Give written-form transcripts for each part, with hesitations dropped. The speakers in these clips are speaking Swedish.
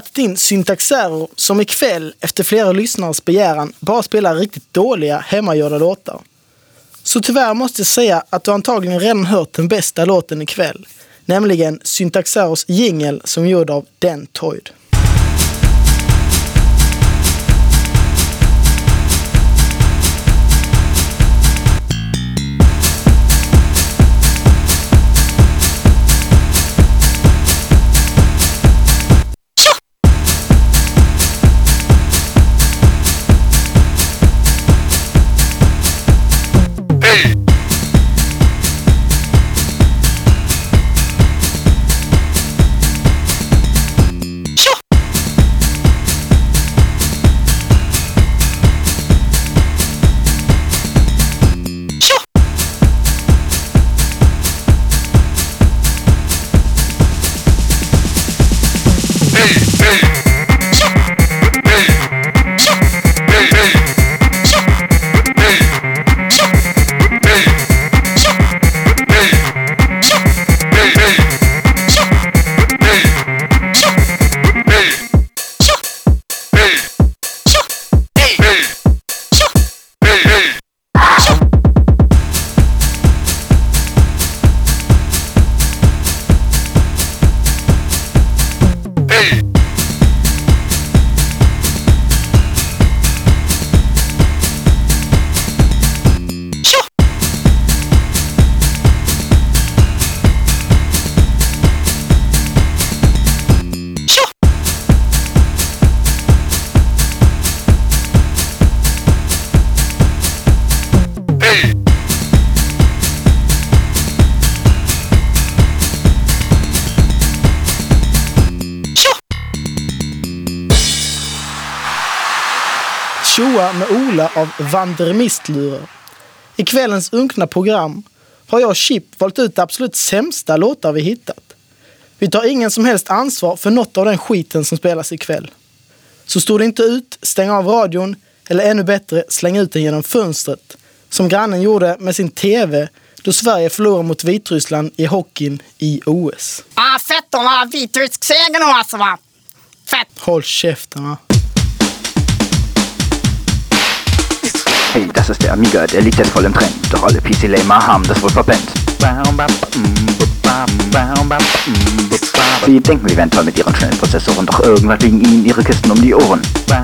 kastat in Syntax Error som ikväll efter flera lyssnares begäran bara spelar riktigt dåliga hemmagjorda låtar. Så tyvärr måste jag säga att du antagligen redan hört den bästa låten ikväll, nämligen Syntax Errors jingle som är gjord av Dentoid. Tjoa med Ola av Vandermistlurer. I kvällens unkna program har jag och Chip valt ut de absolut sämsta låtar vi hittat. Vi tar ingen som helst ansvar för något av den skiten som spelas ikväll. Så står det inte ut, stäng av radion eller ännu bättre, släng ut den genom fönstret som grannen gjorde med sin TV då Sverige förlorade mot Vitryssland i hockeyn i OS. Fett då, va? Vitrysk seger nu alltså, va? Fett! Håll käften, va? Hey, das ist der Amiga, der liegt jetzt voll im Trend. Doch alle PC-Lamer haben das wohl verpennt. Sie denken, sie wären toll mit ihren schnellen Prozessoren, doch irgendwann liegen ihnen ihre Kisten um die Ohren.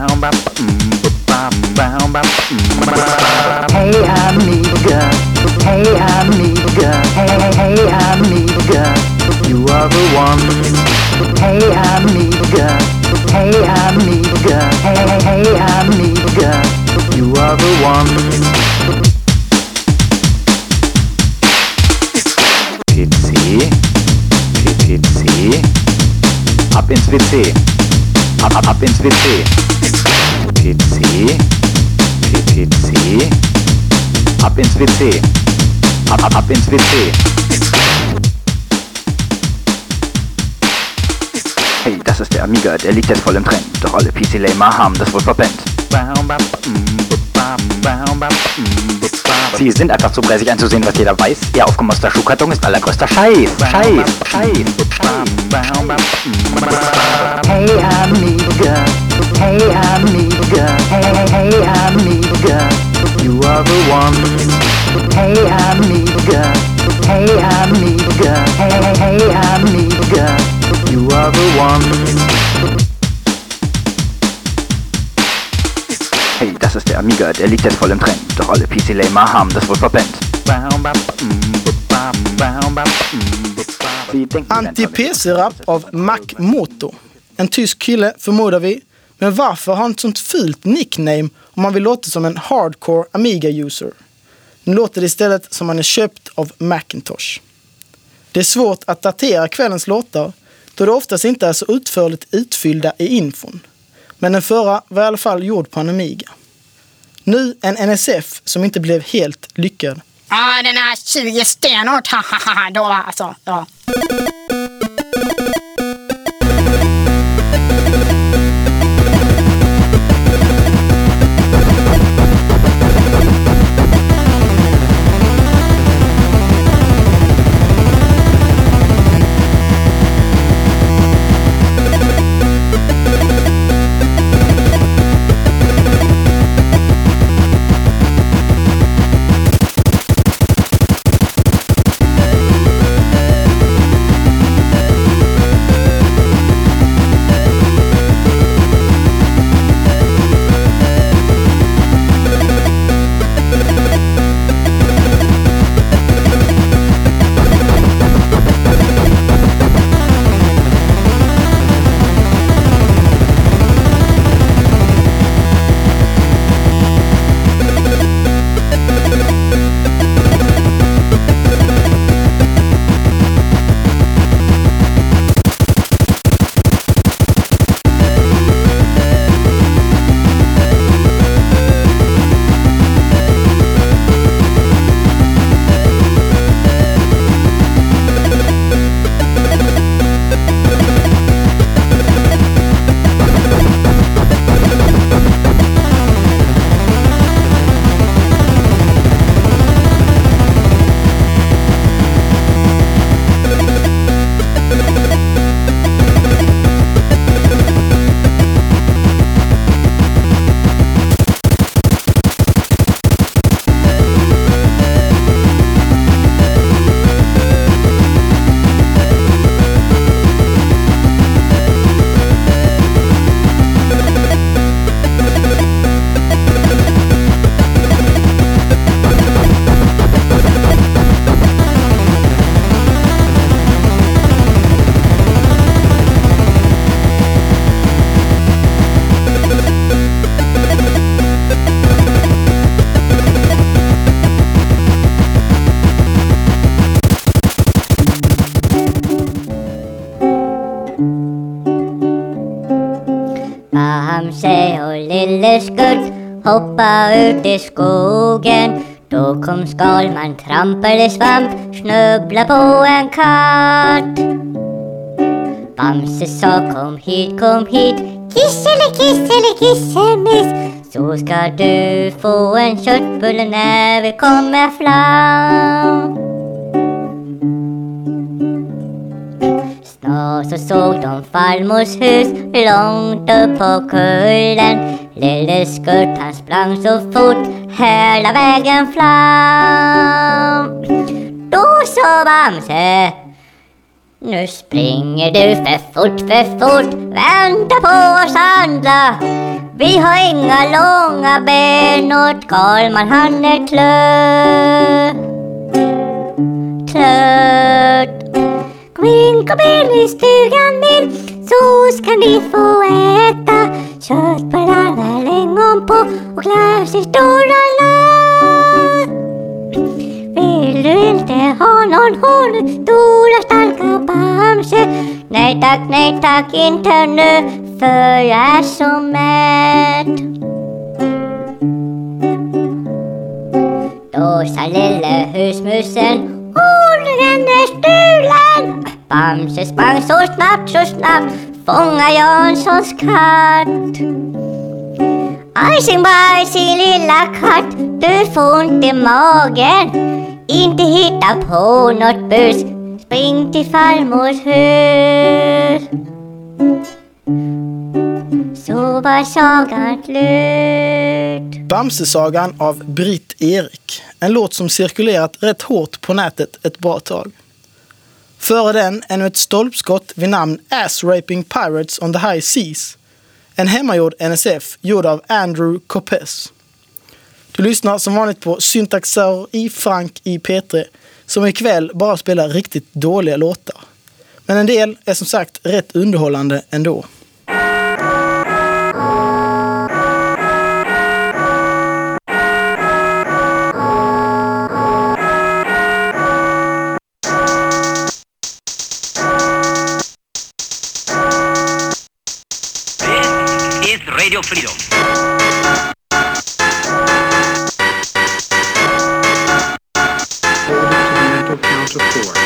Hey Amiga, hey Amiga, hey Amiga, you are the one. Hey Amiga, hey Amiga, hey Amiga, you are the one. PC, PC, ab ins WC, ab ins WC. PC, PC, ab ins WC, ab ins WC. Hey, das ist der Amiga, der liegt jetzt voll im Trend. Doch alle PC-Lamer haben das wohl verpennt. Sie sind einfach zu bräsig einzusehen, was jeder weiß. Ihr aufgemoster Schuhkarton ist allergrößter Scheiß. Scheiß. Hey Amiga, hey Amiga, hey Amiga, you are the one. Hey Amiga, hey Amiga, hey Amiga, you are the one. Hey, das ist der Amiga, der liegt jetzt voll im Trend. Doch alle PC-Lamer haben das wohl verpennt. Anti-PC-rap av Mac Moto. En tysk kille förmodar vi. Men varför har han ett sånt fult nickname om man vill låta som en hardcore Amiga-user? Nu låter det istället som man är köpt av Macintosh. Det är svårt att datera kvällens låtar då det oftast inte är så utförligt utfyllda i infon. Men den förra var i alla fall gjord på en Amiga. Nu en NSF som inte blev helt lyckad. Ja, den är 20 stenhårt, då alltså, ja. hoppa ut i skogen. Då kom Skalman, trampade svamp, snubbla på en katt. Bamse sa kom hit, kissele, kissele, kissemiss. Så ska du få en köttbulle när vi kommer fram. Snart så såg de farmors hus långt upp på kullen. Lille Skurt han sprang så fort hela vägen fram. Då sa Bamse, nu springer du för fort, vänta på oss andra. Vi har inga långa ben och Skalman han är trött. Kom in i stugan min, så ska ni få äta köttbullar med lingon på och glas i stora lass. Vill du inte ha någon hård, stora starka Bamse? Nej tack, inte nu, för jag är så mätt. Då sa lille husmusen, ordningen är stulen. Bamse sprang så snabbt, fånga Janssons katt. Ajsing lilla katt, du får ont i magen. Inte hitta på något bus, spring till farmors hus. Så var sagan slut. Bamsesagan av Britt Erik. En låt som cirkulerat rätt hårt på nätet ett bra tag. Före den ännu ett stolpskott vid namn Ass Raping Pirates on the High Seas. En hemmagjord NSF gjord av Andrew Kopes. Du lyssnar som vanligt på Syntaxaur i Frank i P3 som ikväll bara spelar riktigt dåliga låtar. Men en del är som sagt rätt underhållande ändå. Radio Freedom. Mental count of 4.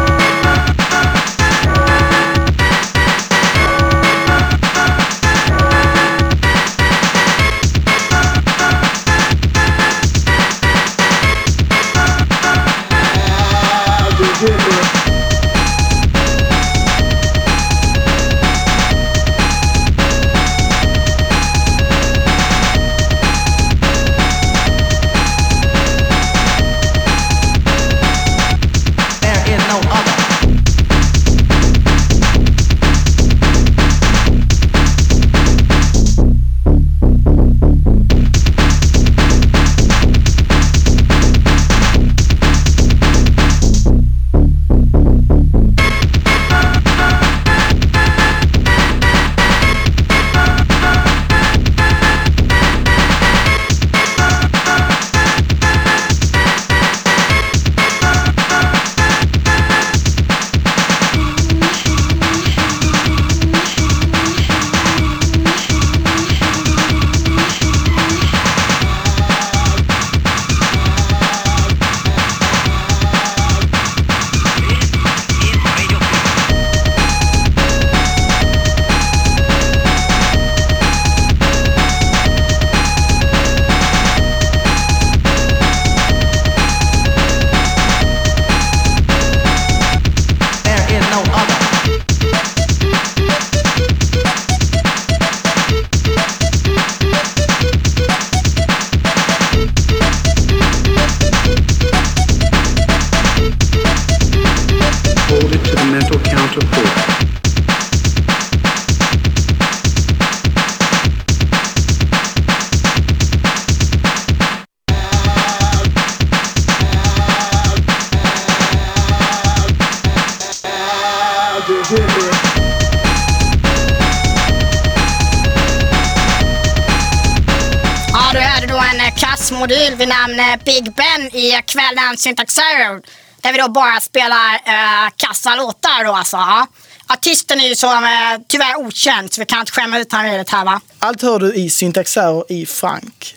Ja, du hade då en kassmodul vid namn Big Ben i kvällens Syntaxaur. Där vi då bara spelar kassalåtar då alltså. Ja. Artisten är ju så tyvärr okänd, så vi kan inte skämma ut han redigt här va. Allt hör du i Syntaxaur i Frank.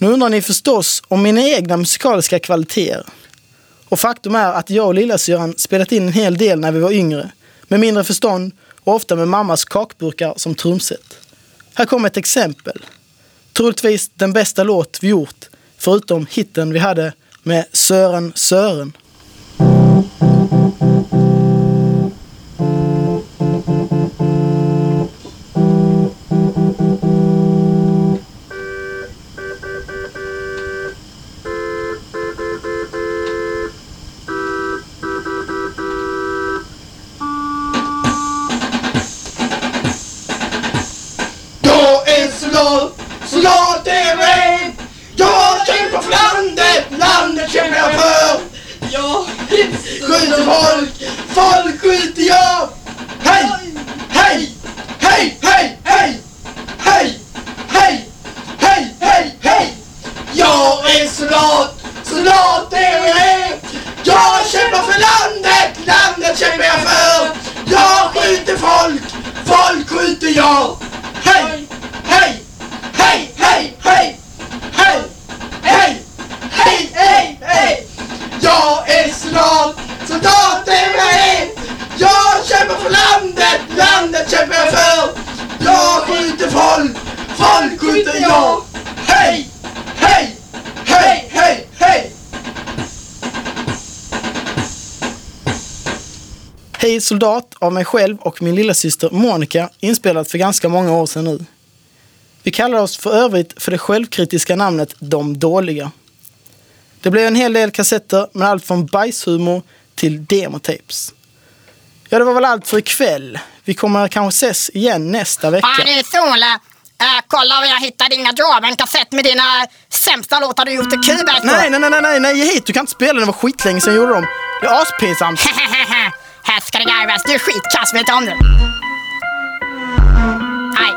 Nu undrar ni förstås om mina egna musikaliska kvaliteter. Och faktum är att jag och lillasyran spelat in en hel del när vi var yngre. Med mindre förstånd och ofta med mammas kakburkar som trumset. Här kommer ett exempel. Troligtvis den bästa låt vi gjort, förutom hitten vi hade med Sören Sören. Soldat är med. Jag kämpar för landet. Landet kämpar jag för. Jag skjuter folk skjuter jag. Hej, hej, hej, hej, hej, hej, hej, hej, hej, hej. Jag är soldat är med. Jag kämpar för landet. Landet kämpar jag för. Jag skjuter folk skjuter jag. Hej, hej, hej, hej, hej, hej, hej, hej, hej, hej. Jag är soldat är med. Jag kämpar för landet kämpar jag för. Jag skjuter folk skjuter jag. Hej, hej, hej, hej, hej. Hej soldat av mig själv och min lilla syster Monica, inspelat för ganska många år sedan nu. Vi kallar oss för övrigt för det självkritiska namnet De Dåliga. Det blev en hel del kassetter med allt från bajshumor till demotapes. Ja, det var väl allt för ikväll. Vi kommer kanske ses igen nästa vecka. Ja, det är Sola. Kolla, jag hittade inga drag. En kassett med dina sämsta låtar du gjort i Kuba. Nej, ge hit. Du kan inte spela, det var skitlänge sedan jag gjorde dem. Det är aspinsamt. Här ska det garvas. Du är skitkass, vet om det. Hej.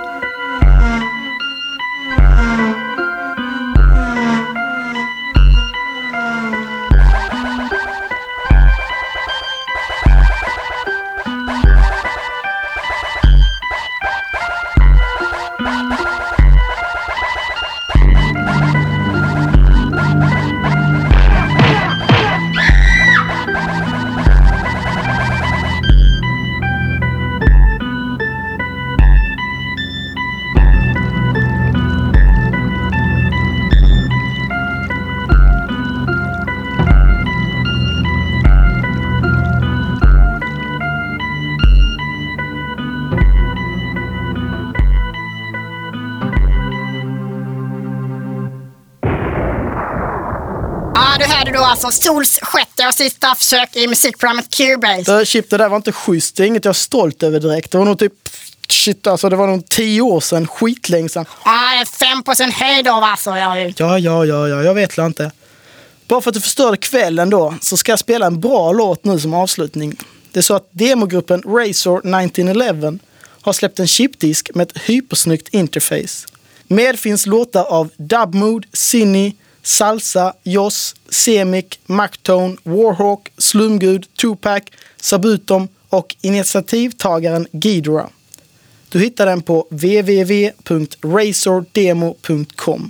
Du hörde då alltså Sols sjätte och sista försök i musikprogrammet Cubase. Chip, det där var inte schysst. Det är inget jag är stolt över direkt. Det var nog typ, det var nog 10 år sedan, skitlänge sedan. Ja, 5 på sin höjd av alltså. Ja, jag vet inte. Bara för att du förstörde kvällen då, så ska jag spela en bra låt nu som avslutning. Det är så att demogruppen Razor 1911 har släppt en chipdisk med ett hypersnyggt interface. Med finns låtar av Dubmood, Sinny, Salsa, Joss, Semic, Mactone, Warhawk, Slumgud, Tupac, Sabutom och initiativtagaren Ghidorah. Du hittar den på www.razordemo.com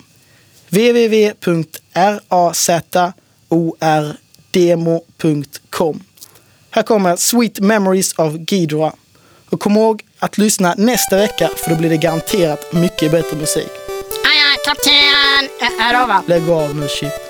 www.razordemo.com. Här kommer Sweet Memories of Ghidorah. Och kom ihåg att lyssna nästa vecka, för då blir det garanterat mycket bättre musik. Kapten, är över. Lägg av nu, Chip.